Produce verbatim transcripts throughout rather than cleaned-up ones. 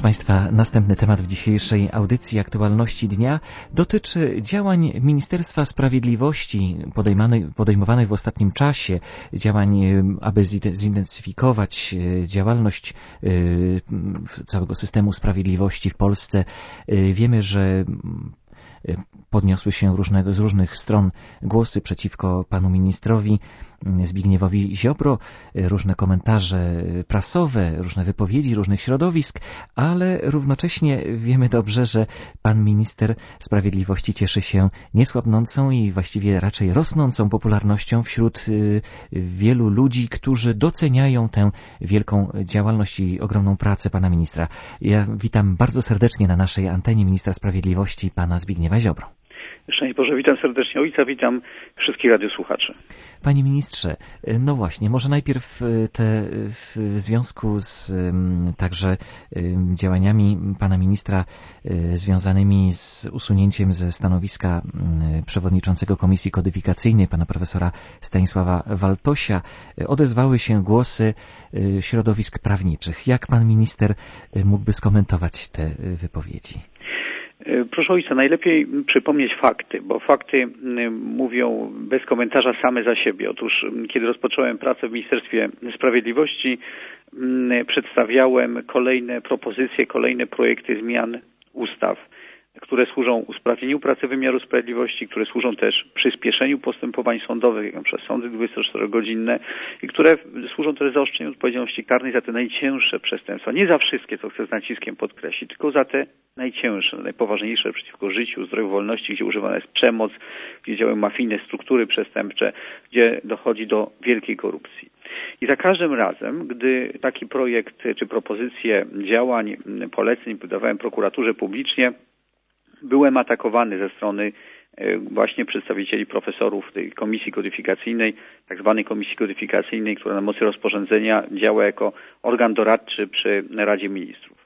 Państwa, następny temat w dzisiejszej audycji Aktualności Dnia dotyczy działań Ministerstwa Sprawiedliwości podejmowanych w ostatnim czasie, działań, aby zidentyfikować działalność całego systemu sprawiedliwości w Polsce. Wiemy, że podniosły się różnego, z różnych stron głosy przeciwko panu ministrowi Zbigniewowi Ziobro, różne komentarze prasowe, różne wypowiedzi różnych środowisk, ale równocześnie wiemy dobrze, że pan minister sprawiedliwości cieszy się niesłabnącą i właściwie raczej rosnącą popularnością wśród wielu ludzi, którzy doceniają tę wielką działalność i ogromną pracę pana ministra. Ja witam bardzo serdecznie na naszej antenie ministra sprawiedliwości pana Zbigniewa Ziobro. Szczęść Boże, witam serdecznie ojca, witam wszystkich radiosłuchaczy. Panie ministrze, no właśnie, może najpierw te w związku z także działaniami pana ministra związanymi z usunięciem ze stanowiska przewodniczącego Komisji Kodyfikacyjnej, pana profesora Stanisława Waltosia, odezwały się głosy środowisk prawniczych. Jak pan minister mógłby skomentować te wypowiedzi? Proszę ojca, najlepiej przypomnieć fakty, bo fakty mówią bez komentarza same za siebie. Otóż kiedy rozpocząłem pracę w Ministerstwie Sprawiedliwości, przedstawiałem kolejne propozycje, kolejne projekty zmian ustaw, które służą usprawnieniu pracy wymiaru sprawiedliwości, które służą też przyspieszeniu postępowań sądowych, jak na przykład sądy dwudziestoczterogodzinne i które służą też zaostrzeniu odpowiedzialności karnej za te najcięższe przestępstwa. Nie za wszystkie, co chcę z naciskiem podkreślić, tylko za te najcięższe, najpoważniejsze przeciwko życiu, zdrowiu, wolności, gdzie używana jest przemoc, gdzie działają mafijne struktury przestępcze, gdzie dochodzi do wielkiej korupcji. I za każdym razem, gdy taki projekt czy propozycje działań, poleceń wydawałem prokuraturze publicznie, byłem atakowany ze strony właśnie przedstawicieli profesorów tej komisji kodyfikacyjnej, tak zwanej komisji kodyfikacyjnej, która na mocy rozporządzenia działa jako organ doradczy przy Radzie Ministrów.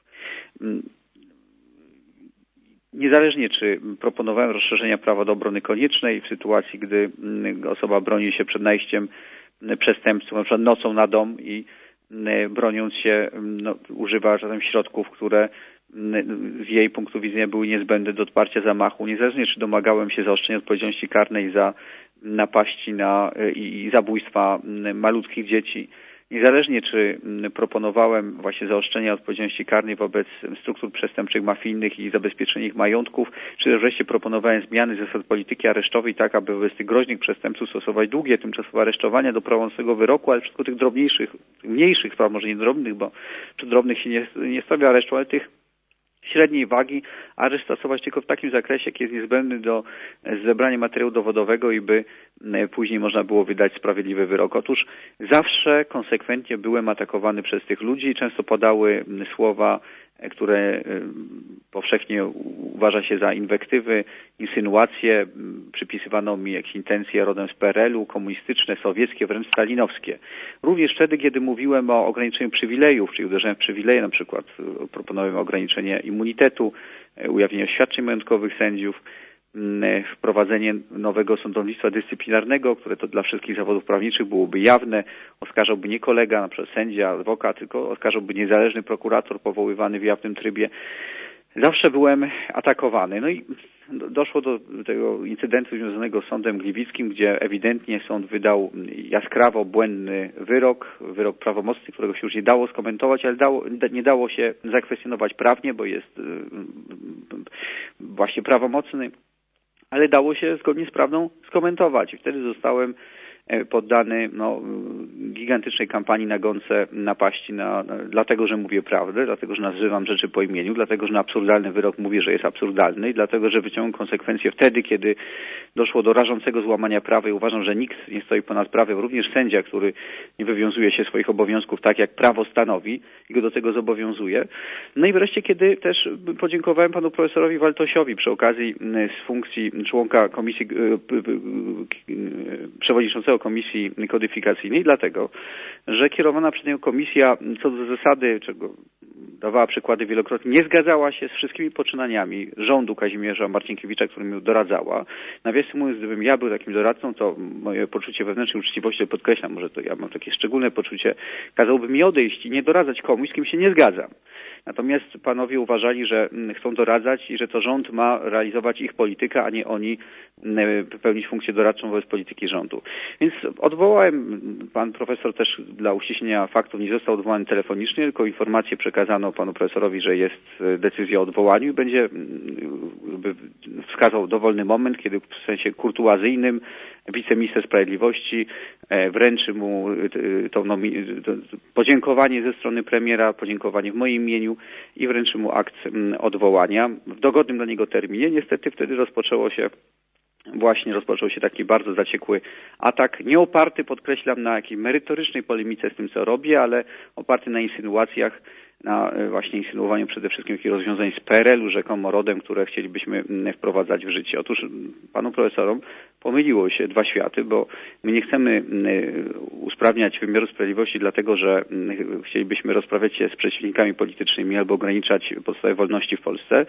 Niezależnie czy proponowałem rozszerzenia prawa do obrony koniecznej w sytuacji, gdy osoba broni się przed najściem przestępców, na przykład nocą na dom i broniąc się no, używa czasem środków, które z jej punktu widzenia były niezbędne do odparcia zamachu, niezależnie czy domagałem się zaostrzenia odpowiedzialności karnej za napaści na i zabójstwa malutkich dzieci, niezależnie czy proponowałem właśnie zaostrzenia odpowiedzialności karnej wobec struktur przestępczych mafijnych i zabezpieczenie ich majątków, czy też wreszcie proponowałem zmiany zasad polityki aresztowej tak, aby wobec tych groźnych przestępców stosować długie tymczasowe aresztowania do prawomocnego wyroku, ale wszystko tych drobniejszych, mniejszych spraw, może nie drobnych, bo przy drobnych się nie, nie stawia aresztu, ale tych średniej wagi, areszt stosować tylko w takim zakresie, jaki jest niezbędny do zebrania materiału dowodowego i by później można było wydać sprawiedliwy wyrok. Otóż zawsze konsekwentnie byłem atakowany przez tych ludzi i często padały słowa, które powszechnie uważa się za inwektywy, insynuacje, przypisywano mi jakieś intencje rodem z P R L u, komunistyczne, sowieckie, wręcz stalinowskie. Również wtedy, kiedy mówiłem o ograniczeniu przywilejów, czyli uderzałem w przywileje, na przykład proponowałem ograniczenie immunitetu, ujawnienie oświadczeń majątkowych sędziów, wprowadzenie nowego sądownictwa dyscyplinarnego, które to dla wszystkich zawodów prawniczych byłoby jawne, oskarżałby nie kolega, na przykład sędzia, adwokat, tylko oskarżałby niezależny prokurator powoływany w jawnym trybie. Zawsze byłem atakowany. No i doszło do tego incydentu związanego z sądem gliwickim, gdzie ewidentnie sąd wydał jaskrawo błędny wyrok, wyrok prawomocny, którego się już nie dało skomentować, ale dało, nie dało się zakwestionować prawnie, bo jest właśnie prawomocny, ale dało się zgodnie z prawdą skomentować. I wtedy zostałem poddany no, gigantycznej kampanii na gonce napaści, na, na, dlatego, że mówię prawdę, dlatego, że nazywam rzeczy po imieniu, dlatego, że na absurdalny wyrok mówię, że jest absurdalny i dlatego, że wyciągam konsekwencje wtedy, kiedy doszło do rażącego złamania prawa i uważam, że nikt nie stoi ponad prawem, również sędzia, który nie wywiązuje się swoich obowiązków tak, jak prawo stanowi i go do tego zobowiązuje. No i wreszcie, kiedy też podziękowałem panu profesorowi Waltosiowi przy okazji z funkcji członka komisji przewodniczącego Komisji Kodyfikacyjnej, dlatego, że kierowana przez nią komisja co do zasady, czego dawała przykłady wielokrotnie, nie zgadzała się z wszystkimi poczynaniami rządu Kazimierza Marcinkiewicza, który mi doradzała. Nawiasem mówiąc, gdybym ja był takim doradcą, to moje poczucie wewnętrznej uczciwości, podkreślam, może to ja mam takie szczególne poczucie, kazałoby mi odejść i nie doradzać komuś, z kim się nie zgadzam. Natomiast panowie uważali, że chcą doradzać i że to rząd ma realizować ich politykę, a nie oni pełnić funkcję doradczą wobec polityki rządu. Więc odwołałem, pan profesor też dla uściślenia faktów nie został odwołany telefonicznie, tylko informację przekazano panu profesorowi, że jest decyzja o odwołaniu i będzie wskazał dowolny moment, kiedy w sensie kurtuazyjnym wiceminister sprawiedliwości wręczy mu to podziękowanie ze strony premiera, podziękowanie w moim imieniu i wręczy mu akt odwołania w dogodnym dla niego terminie. Niestety wtedy rozpoczęło się Właśnie rozpoczął się taki bardzo zaciekły atak, nie oparty, podkreślam, na jakiejś merytorycznej polemice z tym, co robię, ale oparty na insynuacjach, na właśnie insynuowaniu przede wszystkim takich rozwiązań z P R L u, rzekomo rodem, które chcielibyśmy wprowadzać w życie. Otóż panu profesorom pomyliło się dwa światy, bo my nie chcemy usprawniać wymiaru sprawiedliwości dlatego, że chcielibyśmy rozprawiać się z przeciwnikami politycznymi albo ograniczać podstawy wolności w Polsce,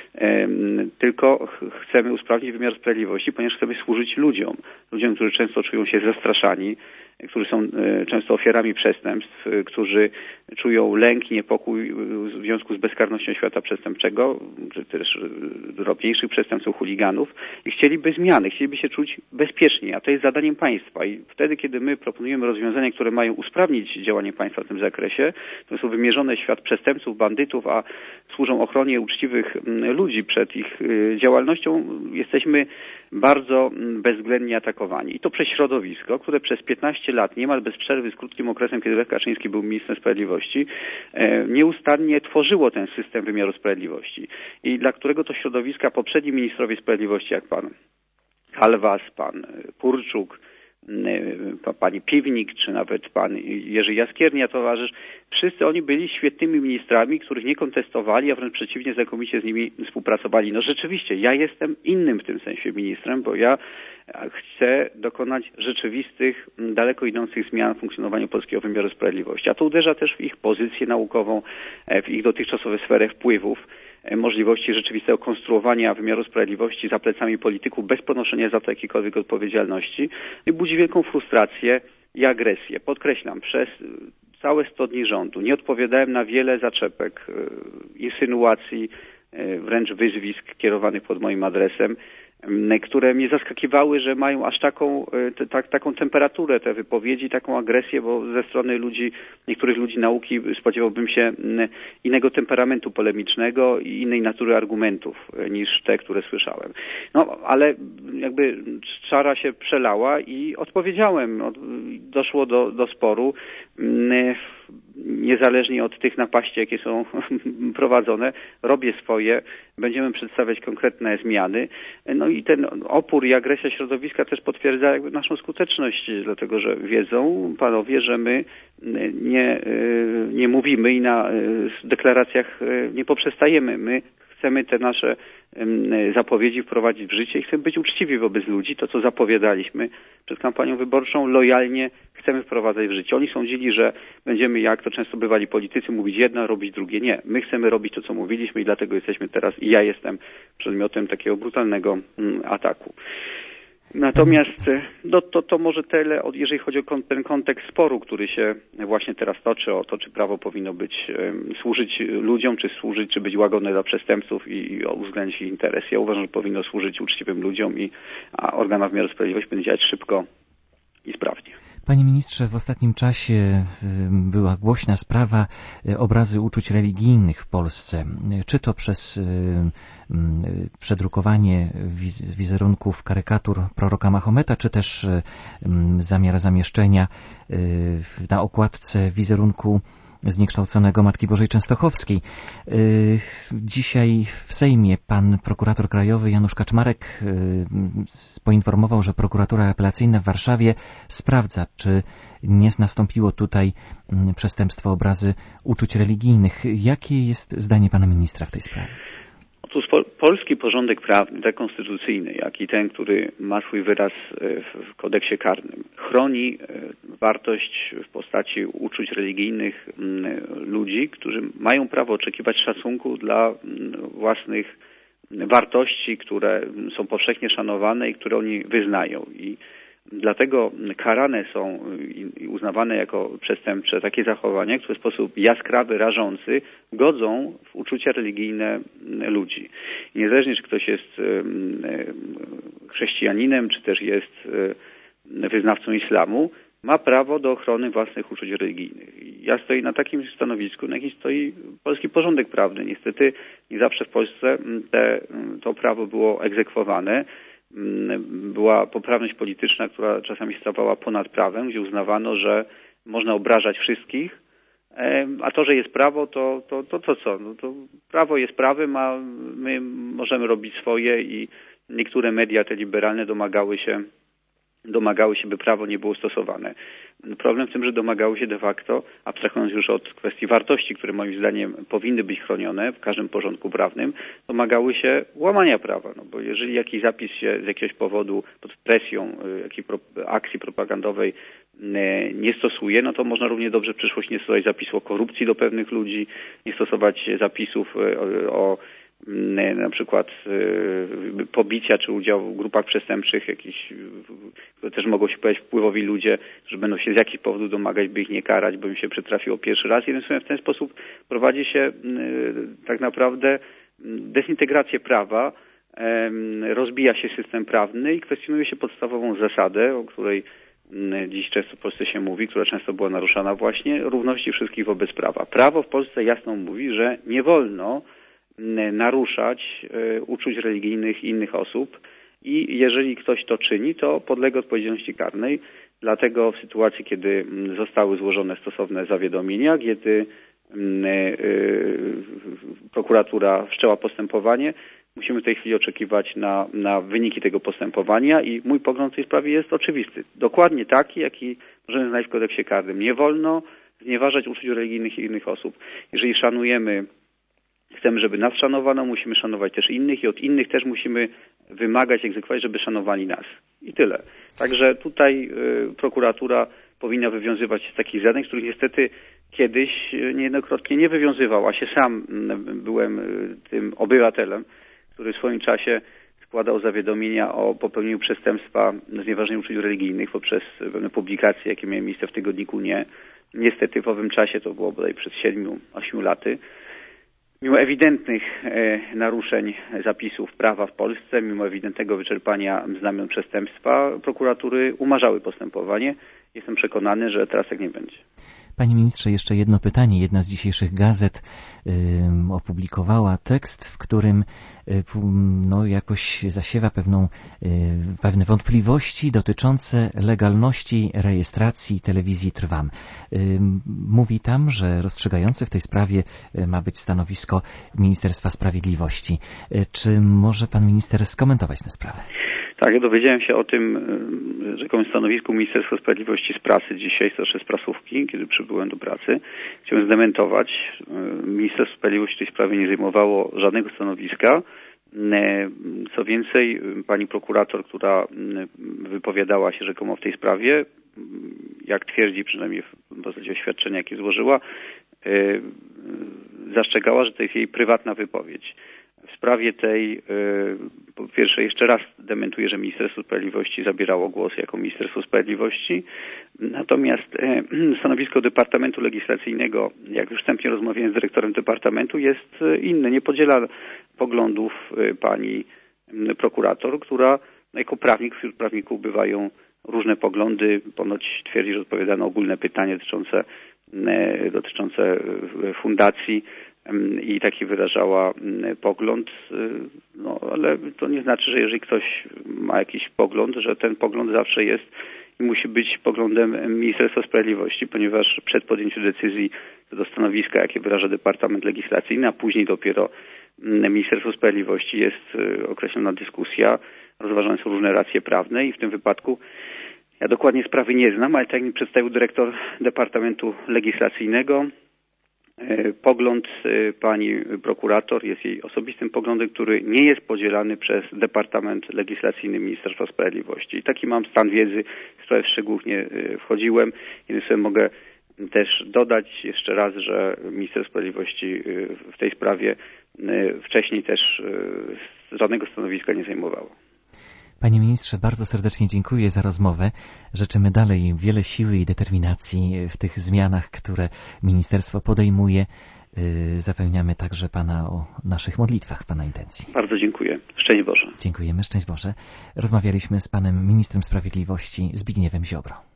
tylko chcemy usprawnić wymiar sprawiedliwości, ponieważ chcemy służyć ludziom, ludziom, którzy często czują się zastraszani, którzy są często ofiarami przestępstw, którzy czują lęk i niepokój w związku z bezkarnością świata przestępczego, czy też drobniejszych przestępców, chuliganów i chcieliby zmiany, chcieliby się czuć bezpiecznie, a to jest zadaniem państwa. I wtedy, kiedy my proponujemy rozwiązania, które mają usprawnić działanie państwa w tym zakresie, to są wymierzone w świat przestępców, bandytów, a służą ochronie uczciwych ludzi przed ich działalnością, jesteśmy bardzo bezwzględnie atakowani. I to przez środowisko, które przez piętnaście lat, niemal bez przerwy, z krótkim okresem, kiedy Lech Kaczyński był ministrem sprawiedliwości, nieustannie tworzyło ten system wymiaru sprawiedliwości. I dla którego to środowiska poprzedni ministrowie sprawiedliwości, jak pan Halwas, pan Purczuk, pani Piwnik, czy nawet pan Jerzy Jaskiernia, towarzysz, wszyscy oni byli świetnymi ministrami, których nie kontestowali, a wręcz przeciwnie, znakomicie z nimi współpracowali. No rzeczywiście, ja jestem innym w tym sensie ministrem, bo ja chcę dokonać rzeczywistych, daleko idących zmian w funkcjonowaniu polskiego wymiaru sprawiedliwości. A to uderza też w ich pozycję naukową, w ich dotychczasowe sfery wpływów, możliwości rzeczywistego konstruowania wymiaru sprawiedliwości za plecami polityków bez ponoszenia za to jakiejkolwiek odpowiedzialności i budzi wielką frustrację i agresję. Podkreślam, przez całe sto dni rządu nie odpowiadałem na wiele zaczepek, insynuacji, wręcz wyzwisk kierowanych pod moim adresem, które mnie zaskakiwały, że mają aż taką, te, tak, taką temperaturę te wypowiedzi, taką agresję, bo ze strony ludzi, niektórych ludzi nauki spodziewałbym się innego temperamentu polemicznego i innej natury argumentów niż te, które słyszałem. No, ale jakby czara się przelała i odpowiedziałem. Doszło do, do sporu. Niezależnie od tych napaści, jakie są prowadzone, robię swoje, będziemy przedstawiać konkretne zmiany. No i ten opór i agresja środowiska też potwierdza jakby naszą skuteczność, dlatego że wiedzą panowie, że my nie, nie mówimy i na deklaracjach nie poprzestajemy. My chcemy te nasze zapowiedzi wprowadzić w życie i chcemy być uczciwi wobec ludzi. To, co zapowiadaliśmy przed kampanią wyborczą, lojalnie chcemy wprowadzać w życie. Oni sądzili, że będziemy, jak to często bywali politycy, mówić jedno, robić drugie. Nie. My chcemy robić to, co mówiliśmy i dlatego jesteśmy teraz, i ja jestem przedmiotem takiego brutalnego ataku. Natomiast no, to, to może tyle, jeżeli chodzi o ten kontekst sporu, który się właśnie teraz toczy, o to, czy prawo powinno być, służyć ludziom, czy służyć, czy być łagodne dla przestępców i, i uwzględnić ich interes. Ja uważam, że powinno służyć uczciwym ludziom, i a organa wymiaru sprawiedliwości powinny działać szybko i sprawnie. Panie ministrze, w ostatnim czasie była głośna sprawa obrazy uczuć religijnych w Polsce. Czy to przez przedrukowanie wizerunków, karykatur proroka Mahometa, czy też zamiar zamieszczenia na okładce wizerunku zniekształconego Matki Bożej Częstochowskiej. Dzisiaj w Sejmie pan prokurator krajowy Janusz Kaczmarek poinformował, że prokuratura apelacyjna w Warszawie sprawdza, czy nie nastąpiło tutaj przestępstwo obrazy uczuć religijnych. Jakie jest zdanie pana ministra w tej sprawie? Otóż polski porządek prawny, tak konstytucyjny, jak i ten, który ma swój wyraz w kodeksie karnym, chroni wartość w postaci uczuć religijnych ludzi, którzy mają prawo oczekiwać szacunku dla własnych wartości, które są powszechnie szanowane i które oni wyznają. I Dlatego karane są i uznawane jako przestępcze takie zachowania, które w sposób jaskrawy, rażący godzą w uczucia religijne ludzi. I niezależnie, czy ktoś jest chrześcijaninem, czy też jest wyznawcą islamu, ma prawo do ochrony własnych uczuć religijnych. Ja stoję na takim stanowisku, na jakim stoi polski porządek prawny. Niestety nie zawsze w Polsce te, to prawo było egzekwowane. Była poprawność polityczna, która czasami stawała ponad prawem, gdzie uznawano, że można obrażać wszystkich, a to, że jest prawo, to to, to, to co? No to prawo jest prawem, a my możemy robić swoje i niektóre media te liberalne domagały się domagały się, by prawo nie było stosowane. Problem w tym, że domagały się de facto, abstrahując już od kwestii wartości, które moim zdaniem powinny być chronione w każdym porządku prawnym, domagały się łamania prawa. No bo jeżeli jakiś zapis się z jakiegoś powodu pod presją jakiejś akcji propagandowej nie stosuje, no to można równie dobrze w przyszłości nie stosować zapisów o korupcji do pewnych ludzi, nie stosować zapisów o na przykład pobicia czy udziału w grupach przestępczych, jakichś, które też mogą się pojawić wpływowi ludzie, że będą się z jakichś powodów domagać, by ich nie karać, bo im się przytrafiło pierwszy raz. Jednym słowem w ten sposób prowadzi się tak naprawdę dezintegrację prawa, rozbija się system prawny i kwestionuje się podstawową zasadę, o której dziś często w Polsce się mówi, która często była naruszana właśnie, równości wszystkich wobec prawa. Prawo w Polsce jasno mówi, że nie wolno naruszać uczuć religijnych innych osób i jeżeli ktoś to czyni, to podlega odpowiedzialności karnej. Dlatego w sytuacji, kiedy zostały złożone stosowne zawiadomienia, kiedy prokuratura wszczęła postępowanie, musimy w tej chwili oczekiwać na, na wyniki tego postępowania i mój pogląd w tej sprawie jest oczywisty. Dokładnie taki, jaki możemy znaleźć w kodeksie karnym. Nie wolno znieważać uczuć religijnych i innych osób. Jeżeli szanujemy Chcemy, żeby nas szanowano, musimy szanować też innych i od innych też musimy wymagać, egzekwować, żeby szanowali nas. I tyle. Także tutaj y, prokuratura powinna wywiązywać się z takich zadań, z których niestety kiedyś niejednokrotnie nie wywiązywała się. Sam byłem tym obywatelem, który w swoim czasie składał zawiadomienia o popełnieniu przestępstwa znieważenia uczuć religijnych poprzez pewne publikacje, jakie miały miejsce w tygodniku Nie. Niestety w owym czasie, to było bodaj przed siedmiu, ośmiu laty, mimo ewidentnych e, naruszeń zapisów prawa w Polsce, mimo ewidentnego wyczerpania znamion przestępstwa, prokuratury umarzały postępowanie. Jestem przekonany, że teraz tak nie będzie. Panie ministrze, jeszcze jedno pytanie. Jedna z dzisiejszych gazet y, opublikowała tekst, w którym y, no, jakoś zasiewa pewną, y, pewne wątpliwości dotyczące legalności rejestracji telewizji Trwam. Y, mówi tam, że rozstrzygające w tej sprawie y, ma być stanowisko Ministerstwa Sprawiedliwości. Y, czy może pan minister skomentować tę sprawę? Tak, ja dowiedziałem się o tym rzekomym stanowisku Ministerstwa Sprawiedliwości z prasy dzisiaj, z prasówki, kiedy przybyłem do pracy. Chciałem zdementować. Ministerstwo Sprawiedliwości w tej sprawie nie zajmowało żadnego stanowiska. Co więcej, pani prokurator, która wypowiadała się rzekomo w tej sprawie, jak twierdzi przynajmniej w postaci oświadczenia, jakie złożyła, zastrzegała, że to jest jej prywatna wypowiedź. W sprawie tej, po pierwsze, jeszcze raz dementuję, że Ministerstwo Sprawiedliwości zabierało głos jako Ministerstwo Sprawiedliwości. Natomiast stanowisko Departamentu Legislacyjnego, jak już wstępnie rozmawiałem z dyrektorem Departamentu, jest inne. Nie podziela poglądów pani prokurator, która jako prawnik, wśród prawników bywają różne poglądy. Ponoć twierdzi, że odpowiada na ogólne pytanie dotyczące, dotyczące fundacji i taki wyrażała pogląd, no ale to nie znaczy, że jeżeli ktoś ma jakiś pogląd, że ten pogląd zawsze jest i musi być poglądem Ministerstwa Sprawiedliwości, ponieważ przed podjęciem decyzji co do stanowiska, jakie wyraża Departament Legislacyjny, a później dopiero Ministerstwo Sprawiedliwości jest określona dyskusja, rozważane są różne racje prawne i w tym wypadku ja dokładnie sprawy nie znam, ale tak jak mi przedstawił dyrektor Departamentu Legislacyjnego, pogląd pani prokurator jest jej osobistym poglądem, który nie jest podzielany przez Departament Legislacyjny Ministerstwa Sprawiedliwości. I taki mam stan wiedzy, w sprawę w szczegółów nie wchodziłem. Jednym sobie mogę też dodać jeszcze raz, że Ministerstwo Sprawiedliwości w tej sprawie wcześniej też żadnego stanowiska nie zajmowało. Panie ministrze, bardzo serdecznie dziękuję za rozmowę. Życzymy dalej wiele siły i determinacji w tych zmianach, które ministerstwo podejmuje. Zapewniamy także Pana o naszych modlitwach, Pana intencji. Bardzo dziękuję. Szczęść Boże. Dziękujemy. Szczęść Boże. Rozmawialiśmy z Panem Ministrem Sprawiedliwości Zbigniewem Ziobro.